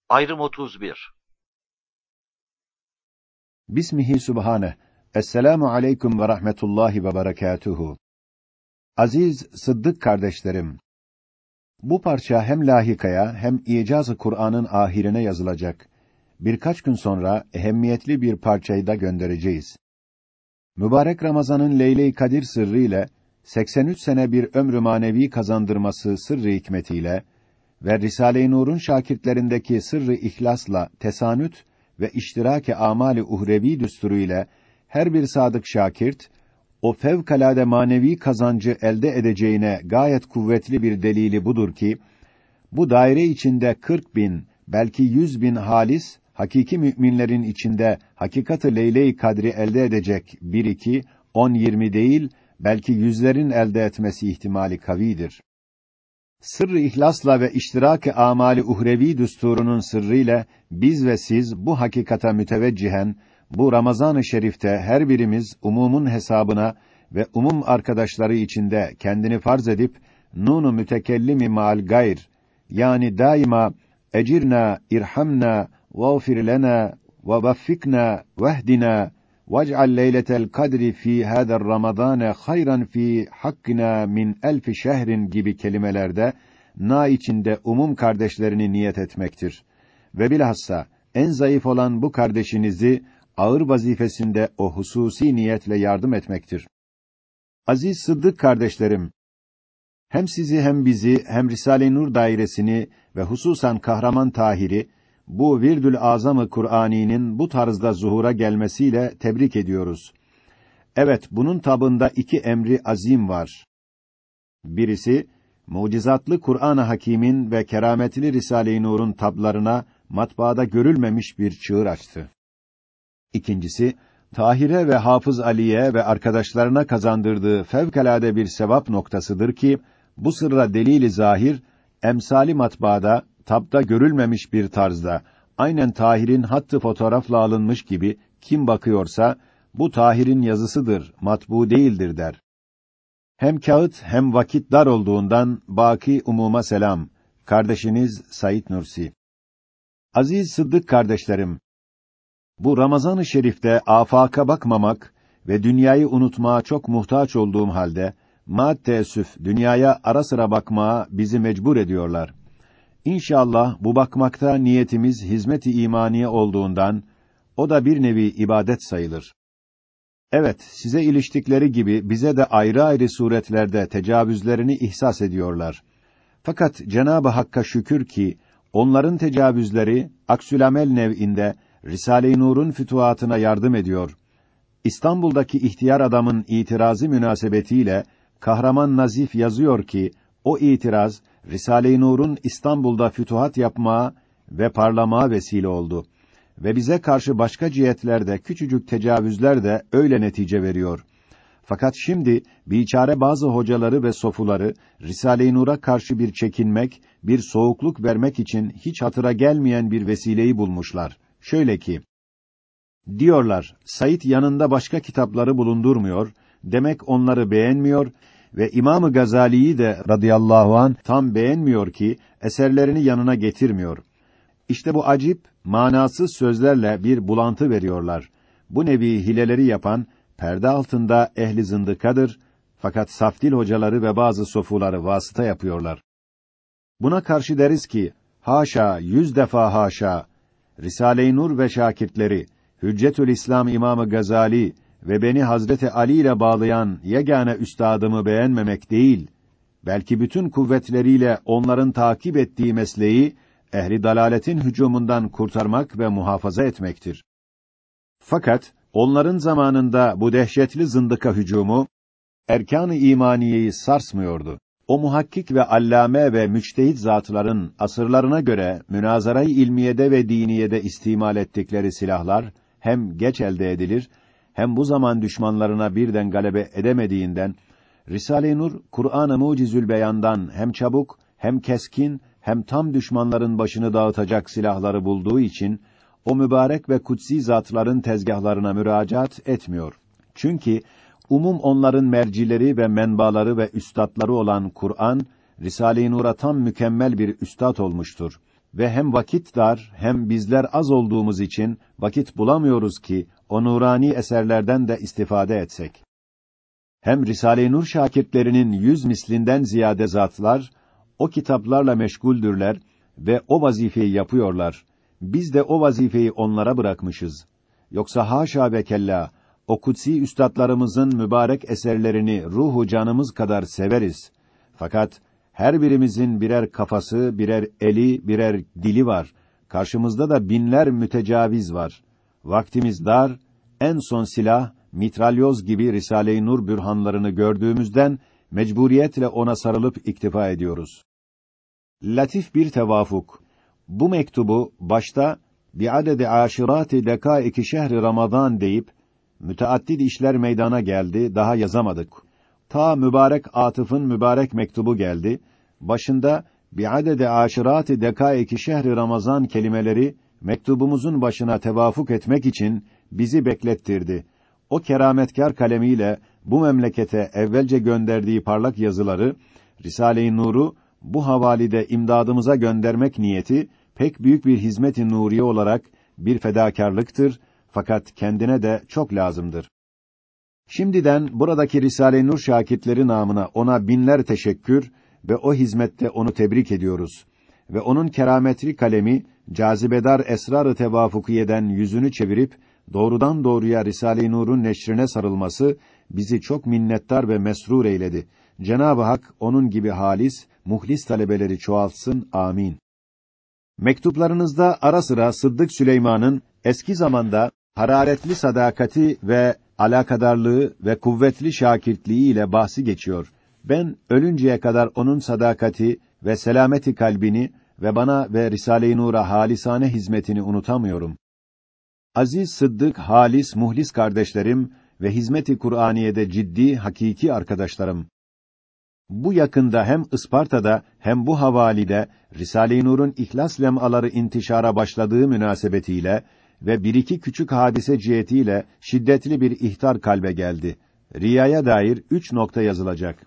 Ayrım 31. Bismihi Subhane. Esselamu aleyküm ve rahmetullahi ve berekatuhu. Aziz Sıddık kardeşlerim, bu parça hem lahikaya hem İcaz-ı Kur'an'ın ahirine yazılacak. Birkaç gün sonra ehemmiyetli bir parçayı da göndereceğiz. Mübarek Ramazan'ın Leyle-i Kadir sırrı ile 83 sene bir ömrü manevi kazandırması sırrı hikmetiyle ve Risale-i Nur'un şakirtlerindeki sırrı ihlasla tesanüt ve iştiraki amali uhrevi düsturu ile her bir sadık şakirt o fevkalade manevi kazancı elde edeceğine gayet kuvvetli bir delili budur ki bu daire içinde 40.000 belki 100.000 halis hakiki müminlerin içinde hakikati Leyle-i Kadri elde edecek 1-2 10-20 değil belki yüzlerin elde etmesi ihtimali kavidir. Sırrı ihlasla ve iştiraki amali uhrevi düsturunun sırrıyla biz ve siz bu hakikata müteveccihen bu Ramazan-ı Şerif'te her birimiz umumun hesabına ve umum arkadaşları içinde kendini farz edip nunu mütekellimi ma'al gayr yani daima ecirna irhamna vağfir lena ve vaffikna vehdina vec'al leyletel kadri fi hâder Ramazâne hayran fi hakkina min elfi şehrin gibi kelimelerde na içinde umum kardeşlerini niyet etmektir. Ve bilhassa en zayıf olan bu kardeşinizi ağır vazifesinde o hususi niyetle yardım etmektir. Aziz Sıddık kardeşlerim, hem sizi hem bizi hem Risale-i Nur dairesini ve hususan Kahraman Tahir'i bu Virdül Azam-ı Kur'ani'nin bu tarzda zuhura gelmesiyle tebrik ediyoruz. Evet, bunun tabında 2 emri azim var. Birisi, mucizatlı Kur'an-ı Hakîm'in ve kerametli Risale-i Nur'un tablarına matbaada görülmemiş bir çığır açtı. İkincisi, Tahir'e ve Hafız Ali'ye ve arkadaşlarına kazandırdığı fevkalade bir sevap noktasıdır ki, bu sırra delil-i zahir, emsali matbaada, tabda görülmemiş bir tarzda, aynen Tahir'in hattı fotoğrafla alınmış gibi, kim bakıyorsa, bu Tahir'in yazısıdır, matbu değildir der. Hem kağıt hem vakit dar olduğundan, baki umuma selam. Kardeşiniz Said Nursi. Aziz Sıddık kardeşlerim, bu Ramazan-ı Şerif'te afaka bakmamak ve dünyayı unutmaya çok muhtaç olduğum halde, maalesef dünyaya ara sıra bakmaya bizi mecbur ediyorlar. İnşallah bu bakmakta niyetimiz hizmet-i imaniye olduğundan, o da bir nevi ibadet sayılır. Evet, size iliştikleri gibi bize de ayrı ayrı suretlerde tecavüzlerini ihsas ediyorlar. Fakat Cenab-ı Hakk'a şükür ki, onların tecavüzleri, aksülamel nev'inde, Risale-i Nur'un fütuhatına yardım ediyor. İstanbul'daki ihtiyar adamın itirazı münasebetiyle, Kahraman Nazif yazıyor ki, o itiraz, Risale-i Nur'un İstanbul'da fütuhat yapmaya ve parlamaya vesile oldu. Ve bize karşı başka cihetlerde küçücük tecavüzler de öyle netice veriyor. Fakat şimdi biçare bazı hocaları ve sofuları Risale-i Nur'a karşı bir çekinmek, bir soğukluk vermek için hiç hatıra gelmeyen bir vesileyi bulmuşlar. Şöyle ki, diyorlar, Said yanında başka kitapları bulundurmuyor, demek onları beğenmiyor ve İmam-ı Gazali'yi de radıyallahu anh tam beğenmiyor ki eserlerini yanına getirmiyor. İşte bu acip, manasız sözlerle bir bulantı veriyorlar. Bu nevi hileleri yapan, perde altında ehli zındıkadır, fakat safdil hocaları ve bazı sofuları vasıta yapıyorlar. Buna karşı deriz ki, haşa, 100 defa haşa, Risale-i Nur ve şakirtleri, Hüccetül İslam İmam-ı Gazali ve beni Hazreti Ali ile bağlayan yegane üstadımı beğenmemek değil, belki bütün kuvvetleriyle onların takip ettiği mesleği, ehli dalaletin hücumundan kurtarmak ve muhafaza etmektir. Fakat onların zamanında bu dehşetli zındıka hücumu erkan-ı imaniyeyi sarsmıyordu. O muhakkik ve allame ve müçtehit zatların asırlarına göre münazara-i ilmiyede ve diniyede istimal ettikleri silahlar hem geç elde edilir hem bu zaman düşmanlarına birden galebe edemediğinden Risale-i Nur Kur'an-ı Mucizül Beyan'dan hem çabuk hem keskin hem tam düşmanların başını dağıtacak silahları bulduğu için o mübarek ve kutsi zatların tezgahlarına müracaat etmiyor. Çünkü umum onların mercileri ve menbaları ve üstatları olan Kur'an, Risale-i Nur'a tam mükemmel bir üstat olmuştur. ve hem vakit dar hem bizler az olduğumuz için vakit bulamıyoruz ki o nurani eserlerden de istifade etsek. Hem Risale-i Nur şakirtlerinin 100 mislinden ziyade zatlar o kitaplarla meşguldürler ve o vazifeyi yapıyorlar. Biz de o vazifeyi onlara bırakmışız. Yoksa haşa ve kella o kutsi üstadlarımızın mübarek eserlerini ruhu canımız kadar severiz. Fakat her birimizin birer kafası, birer eli, birer dili var. Karşımızda da binler mütecaviz var. Vaktimiz dar, en son silah, mitralyoz gibi Risale-i Nur bürhanlarını gördüğümüzden mecburiyetle ona sarılıp iktifa ediyoruz. Latif bir tevafuk. Bu mektubu başta bi'adedi aşirati dekaiki şehri Ramazan deyip müteaddid işler meydana geldi, daha yazamadık. Ta mübarek Atıf'ın mübarek mektubu geldi. Başında bi'adedi aşirati dekaiki şehri Ramazan kelimeleri mektubumuzun başına tevafuk etmek için bizi beklettirdi. O kerametkar kalemiyle bu memlekete evvelce gönderdiği parlak yazıları Risale-i Nur'u bu havalide imdadımıza göndermek niyeti pek büyük bir hizmet-i nuriye olarak bir fedakârlıktır, fakat kendine de çok lazımdır. Şimdiden buradaki Risale-i Nur şakirtleri namına ona binler teşekkür ve o hizmette onu tebrik ediyoruz. Ve onun kerametli kalemi cazibedar esrar-ı tevafukiyeden yüzünü çevirip doğrudan doğruya Risale-i Nur'un neşrine sarılması bizi çok minnettar ve mesrur eyledi. Cenab-ı Hak onun gibi halis, muhlis talebeleri çoğaltsın. Amin. Mektuplarınızda ara sıra Sıddık Süleyman'ın eski zamanda hararetli sadakati ve alakadarlığı ve kuvvetli şakirtliği ile bahsi geçiyor. Ben ölünceye kadar onun sadakati ve selameti kalbini ve bana ve Risale-i Nur'a halisane hizmetini unutamıyorum. Aziz Sıddık, halis, muhlis kardeşlerim ve hizmet-i Kur'aniye'de ciddi, hakiki arkadaşlarım. Bu yakında hem Isparta'da hem bu havalide Risale-i Nur'un ihlas lemaları intişara başladığı münasebetiyle ve bir iki küçük hadise cihetiyle şiddetli bir ihtar kalbe geldi. Riyaya dair 3 nokta yazılacak.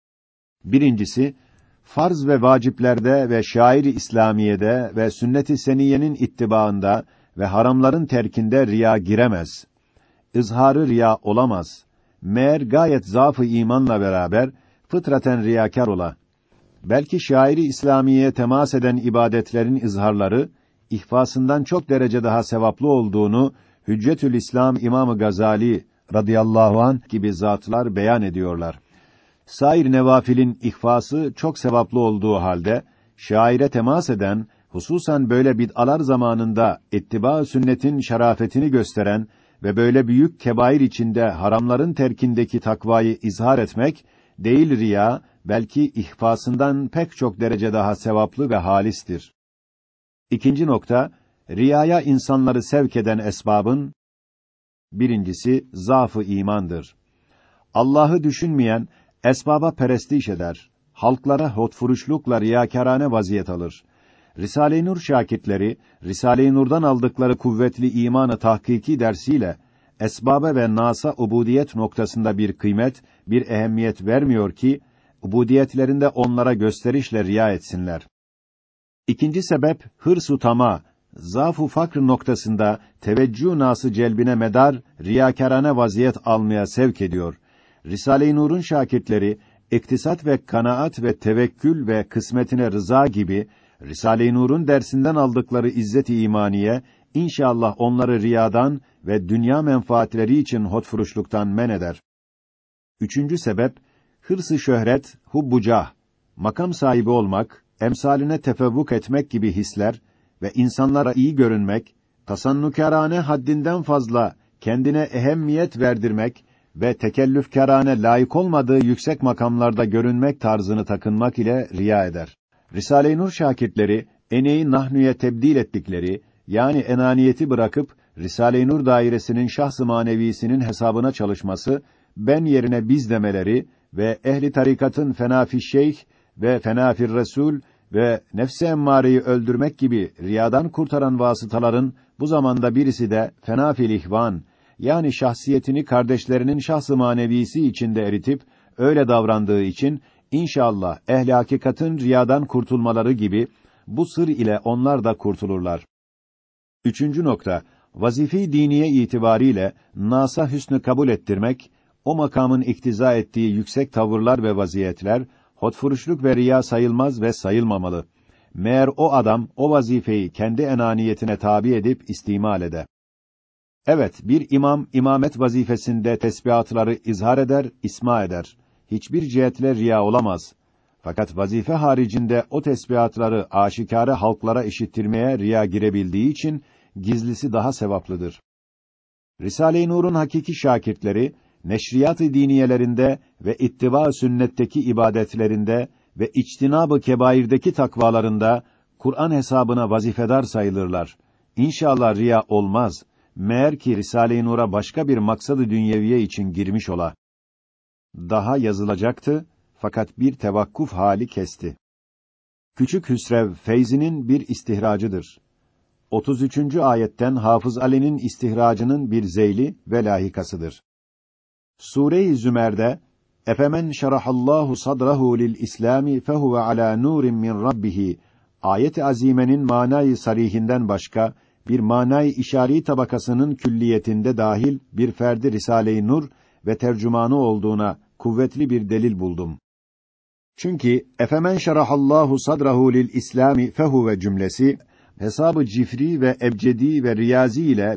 Birincisi, farz ve vaciplerde ve şair-i İslamiye'de ve sünnet-i seniyyenin ittibaında ve haramların terkinde riya giremez. İzharı riya olamaz. Meğer gayet zaf-ı imanla beraber fıtraten riyakâr ola. Belki şairi İslamiye'ye temas eden ibadetlerin izharları ihfasından çok derece daha sevaplı olduğunu Hüccetül İslam İmam-ı Gazali radıyallahu anh gibi zatlar beyan ediyorlar. Sair nevafilin ihfası çok sevaplı olduğu halde şaire temas eden, hususan böyle bid'alar zamanında ittiba-ı sünnetin şerafetini gösteren ve böyle büyük kebair içinde haramların terkindeki takvayı izhar etmek değil riya, belki ihfasından pek çok derece daha sevaplı ve halistir. İkinci nokta, riyaya insanları sevk eden esbabın birincisi zaf-ı imandır. Allah'ı düşünmeyen esbaba perestiş eder. Halklara hotfuruşlukla riyakârane vaziyet alır. Risale-i Nur şakirtleri Risale-i Nur'dan aldıkları kuvvetli imanı tahkiki dersiyle esbaba ve nasa ubudiyet noktasında bir kıymet, bir ehemmiyet vermiyor ki ubudiyetlerinde onlara gösterişle riya etsinler. İkinci sebep hırs-ı tama, zaf-ı fakr noktasında teveccüh nası celbine medar riyakârane vaziyet almaya sevk ediyor. Risale-i Nur'un şakirtleri iktisat ve kanaat ve tevekkül ve kısmetine rıza gibi Risale-i Nur'un dersinden aldıkları izzet-i imaniye İnşallah onları riyadan ve dünya menfaatleri için hotfuruşluktan men eder. Üçüncü sebep, hırs-ı şöhret, hubbu cah, makam sahibi olmak, emsaline tefevvuk etmek gibi hisler ve insanlara iyi görünmek, tasannukârâne haddinden fazla kendine ehemmiyet verdirmek ve tekellüfkârâne layık olmadığı yüksek makamlarda görünmek tarzını takınmak ile riya eder. Risale-i Nur şakirtleri, eneği nahnüye tebdil ettikleri, yani enaniyeti bırakıp Risale-i Nur dairesinin şahs-ı manevisinin hesabına çalışması, ben yerine biz demeleri ve ehli tarikatın fenâfi şeyh ve fenâfir resul ve nefs-i emmâreyi öldürmek gibi riyadan kurtaran vasıtaların bu zamanda birisi de fenâfil ihvan, yani şahsiyetini kardeşlerinin şahs-ı manevisi içinde eritip öyle davrandığı için inşallah ehli hakikatın riyadan kurtulmaları gibi bu sır ile onlar da kurtulurlar. 3. nokta, vazife-i diniye itibariyle nasa hüsnü kabul ettirmek, o makamın iktiza ettiği yüksek tavırlar ve vaziyetler, hotfuruşluk ve riya sayılmaz ve sayılmamalı. Meğer o adam, o vazifeyi kendi enaniyetine tabi edip istimal eder. Evet, bir imam, imamet vazifesinde tesbihatları izhar eder, isma eder. Hiçbir cihetle riya olamaz. Fakat vazife haricinde o tesbihatları aşikâre halklara işittirmeye riya girebildiği için, gizlisi daha sevaplıdır. Risale-i Nur'un hakiki şakirtleri, neşriyat-ı diniyelerinde ve ittiba-ı sünnetteki ibadetlerinde ve içtinab-ı kebâirdeki takvalarında, Kur'an hesabına vazifedar sayılırlar. İnşallah riya olmaz. Meğer ki Risale-i Nur'a başka bir maksadı dünyeviye için girmiş ola. Daha yazılacaktı, fakat bir tevakkuf hali kesti. Küçük Hüsrev, feyzinin bir istihracıdır. 33. ayetten Hafız Ali'nin istihracının bir zeyli ve lahikasıdır. Sure-i Zümer'de "Efemen şerahallahu sadrahu lil İslami fehuve ala nurin min rabbih" ayet-i azimenin manayı sarihinden başka bir manayı işari tabakasının külliyetinde dahil bir ferdi Risale-i Nur ve tercümanı olduğuna kuvvetli bir delil buldum. Çünkü "Efemen şerahallahu sadrahu lil İslami fehuve" cümlesi hesabı cifri ve ebcedi ve riyazi ile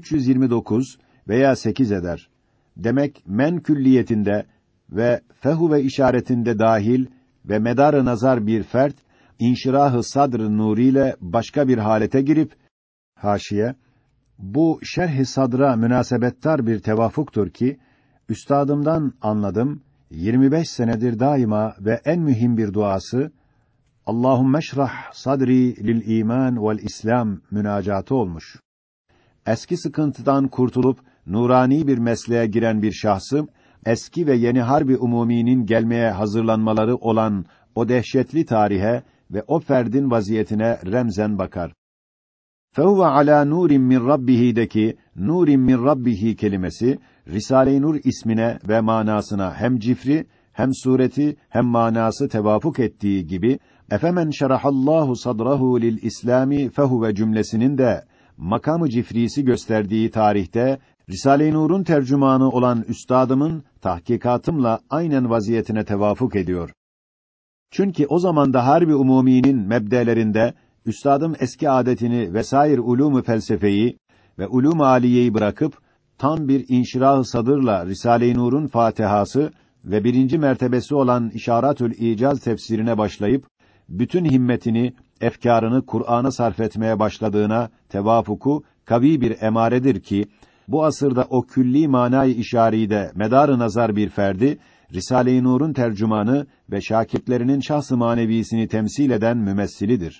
1329 veya 8 eder. Demek men külliyetinde ve fehuve işaretinde dahil ve medar-ı nazar bir fert inşirah-ı sadr-ı nuriyle başka bir halete girip haşiye bu şerh-i sadra münasebettar bir tevafuktur ki üstadımdan anladım 25 senedir daima ve en mühim bir duası Allahümme şrah sadri lil iman vel İslam münacatı olmuş. Eski sıkıntıdan kurtulup nurani bir mesleğe giren bir şahsı, eski ve yeni harbi umuminin gelmeye hazırlanmaları olan o dehşetli tarihe ve o ferdin vaziyetine remzen bakar. Fehuve alâ nûrin min rabbihî'deki nûrin min rabbihi kelimesi Risale-i Nur ismine ve manasına hem cifri hem sureti hem manası tevafuk ettiği gibi efemen şerahallahu sadrahu lil İslami fehuve cümlesinin de makamı cifrisi gösterdiği tarihte Risale-i Nur'un tercümanı olan üstadımın tahkikatımla aynen vaziyetine tevafuk ediyor. Çünkü o zaman da harbi umuminin mebdelerinde üstadım eski adetini vesair ulûm-u felsefeyi ve ulûm-u âliyeyi bırakıp tam bir inşirah-ı sadırla Risale-i Nur'un Fatihası ve 1. mertebesi olan İşaretül İcaz tefsirine başlayıp bütün himmetini, efkârını Kur'an'a sarf etmeye başladığına tevafuku kavi bir emaredir ki bu asırda o külli manayı işaride medar-ı nazar bir ferdi Risale-i Nur'un tercümanı ve şakirtlerinin şahs-ı manevisini temsil eden mümessilidir.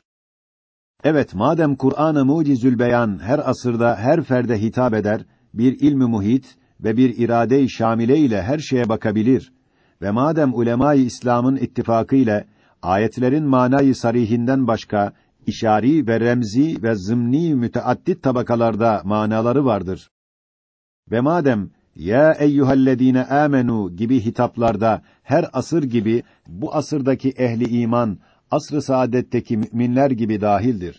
Evet, madem Kur'an-ı Mucizül Beyan her asırda her ferde hitap eder, bir ilmi muhit ve bir irade-i şamile ile her şeye bakabilir ve madem ulema-i İslam'ın ittifakı ile ayetlerin manayı sarihinden başka işari ve remzi ve zımni müteaddit tabakalarda manaları vardır. Ve madem ya eyyuhellezine amenu gibi hitaplarda her asır gibi bu asırdaki ehli iman asr-ı saadetteki müminler gibi dahildir.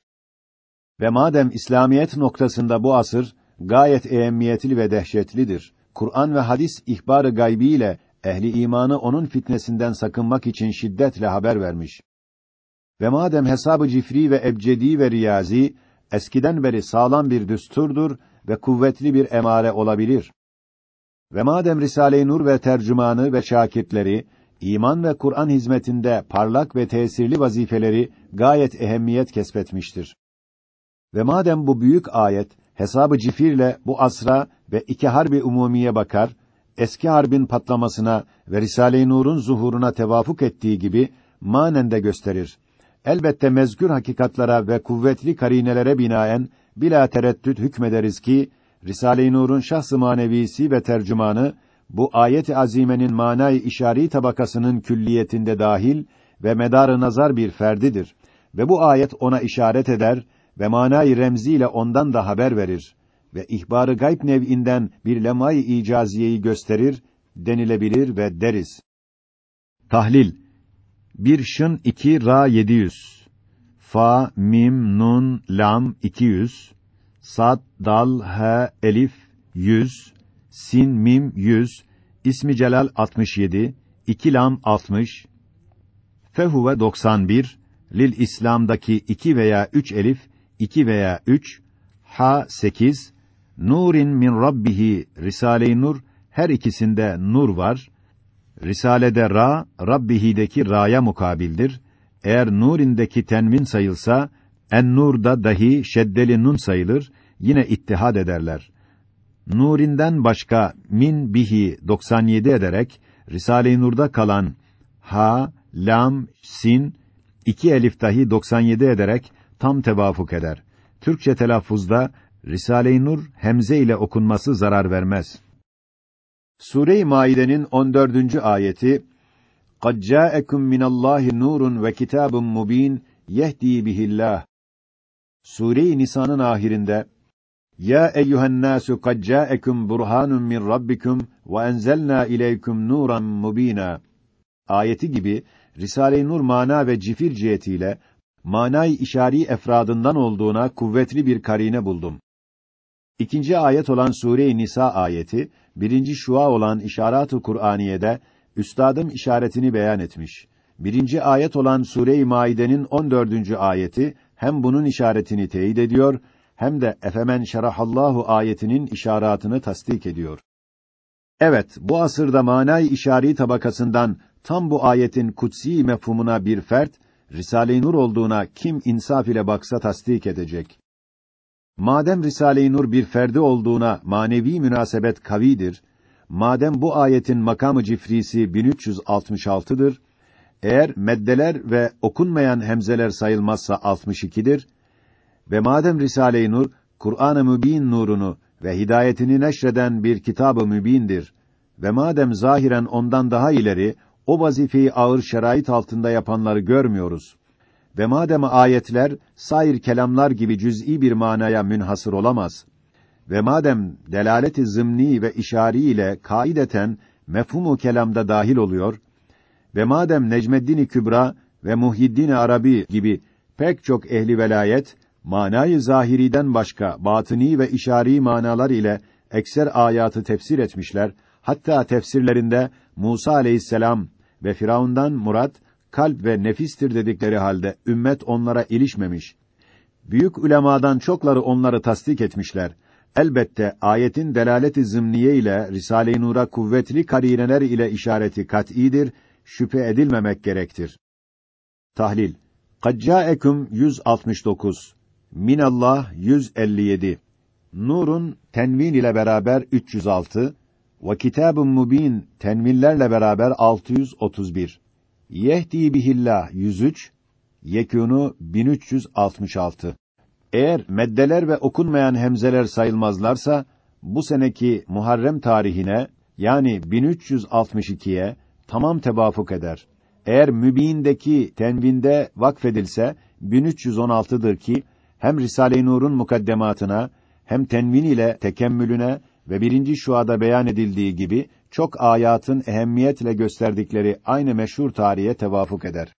Ve madem İslamiyet noktasında bu asır gayet ehemmiyetli ve dehşetlidir. Kur'an ve hadis ihbar-ı gaybi ile ehli imanı onun fitnesinden sakınmak için şiddetle haber vermiş. Ve madem hesabı cifri ve ebcedi ve riyazi eskiden beri sağlam bir düsturdur ve kuvvetli bir emare olabilir. Ve madem Risale-i Nur ve tercümanı ve şakirtleri iman ve Kur'an hizmetinde parlak ve tesirli vazifeleri gayet ehemmiyet kesbetmiştir. Ve madem bu büyük ayet hesabı cifirle bu asra ve iki harbi umumiye bakar, eski harbin patlamasına ve Risale-i Nur'un zuhuruna tevafuk ettiği gibi manen de gösterir. Elbette mezkür hakikatlara ve kuvvetli karinelere binaen bila tereddüt hükmederiz ki Risale-i Nur'un şahs-ı manevisi ve tercümanı bu ayet-i azimenin manayı işari tabakasının külliyetinde dahil ve medar-ı nazar bir ferdidir ve bu ayet ona işaret eder ve manayı remziyle ondan da haber verir ve ihbar-ı gayb nev'inden bir lemay-ı icaziyeyi gösterir denilebilir ve deriz. Tahlil 1 Şın 2 Ra 700 fa, mim, nun, lam 200, sad, dal, he, elif 100, sin, mim 100, ismi celal 67, 2 lam 60, fehuve 91, lil İslam'daki 2 veya 3 elif 2 veya 3, ha 8, nurin min rabbihi Risale-i Nur her ikisinde nur var. Risale'de ra, Rabbihi'deki ra'ya mukabildir. Eğer Nurin'deki tenvin sayılsa, en-Nur'da dahi şeddeli nun sayılır, yine ittihad ederler. Nurin'den başka min bihi 97 ederek, Risale-i Nur'da kalan ha, lam, sin, 2 elif dahi 97 ederek tam tevafuk eder. Türkçe telaffuzda Risale-i Nur hemze ile okunması zarar vermez. Sure-i Maide'nin 14. ayeti قَدْ جَاءَكُمْ مِنَ اللّٰهِ نُورٌ وَكِتَابٌ مُب۪ينٌ يَهْد۪ي بِهِ اللّٰهِ. Sure-i Nisa'nın ahirinde يَا اَيُّهَا النَّاسُ قَدْ جَاءَكُمْ بُرْهَانٌ مِّنْ رَبِّكُمْ وَاَنْزَلْنَا اِلَيْكُمْ نُورًا مُب۪ينًا ayeti gibi Risale-i Nur mana ve cifir cihetiyle manay işari efradından olduğuna kuvvetli bir karine buldum. İkinci ayet olan Sure-i Nisa ayeti, birinci şua olan İşarat-ı Kur'aniye'de üstadım işaretini beyan etmiş. Birinci ayet olan Sure-i Maide'nin 14. ayeti hem bunun işaretini teyit ediyor hem de efemen şerahallahu ayetinin işaretini tasdik ediyor. Evet, bu asırda manay işari tabakasından tam bu ayetin kutsi mefhumuna bir fert, Risale-i Nur olduğuna kim insaf ile baksa tasdik edecek. Madem Risale-i Nur bir ferdi olduğuna manevi münasebet kavidir, madem bu ayetin makamı cifrisi 1366'dır, eğer meddeler ve okunmayan hemzeler sayılmazsa 62'dir ve madem Risale-i Nur, Kur'an-ı Mübin nurunu ve hidayetini neşreden bir kitab-ı mübindir ve madem zahiren ondan daha ileri, o vazifeyi ağır şerait altında yapanları görmüyoruz ve madem ayetler, sair kelamlar gibi cüz'i bir manaya münhasır olamaz ve madem delalet-i zımni ve işari ile kaideten mefhum-u kelamda dahil oluyor ve madem Necmeddin-i Kübra ve Muhyiddin-i Arabi gibi pek çok ehli velayet, manayı zahiriden başka batini ve işari manalar ile ekser ayatı tefsir etmişler, hatta tefsirlerinde Musa aleyhisselam ve Firavundan murat, kalp ve nefistir dedikleri halde ümmet onlara ilişmemiş. Büyük ulemadan çokları onları tasdik etmişler. Elbette ayetin delalet-i zımniye ile Risale-i Nur'a kuvvetli karineler ile işareti kat'idir, şüphe edilmemek gerektir. Tahlil. Kad câekum 169, Minallah 157, Nurun tenvin ile beraber 306 ve Kitab-ın Mubin tenvinlerle beraber 631. Yehdi bihillah 103, Yekûnu 1366. Eğer meddeler ve okunmayan hemzeler sayılmazlarsa, bu seneki Muharrem tarihine, yani 1362'ye tamam tevafuk eder. Eğer mübindeki tenvinde vakfedilse, 1316'dır ki, hem Risale-i Nur'un mukaddematına, hem tenvin ile tekemmülüne ve birinci şuada beyan edildiği gibi, çok ayatın ehemmiyetle gösterdikleri aynı meşhur tarihe tevafuk eder.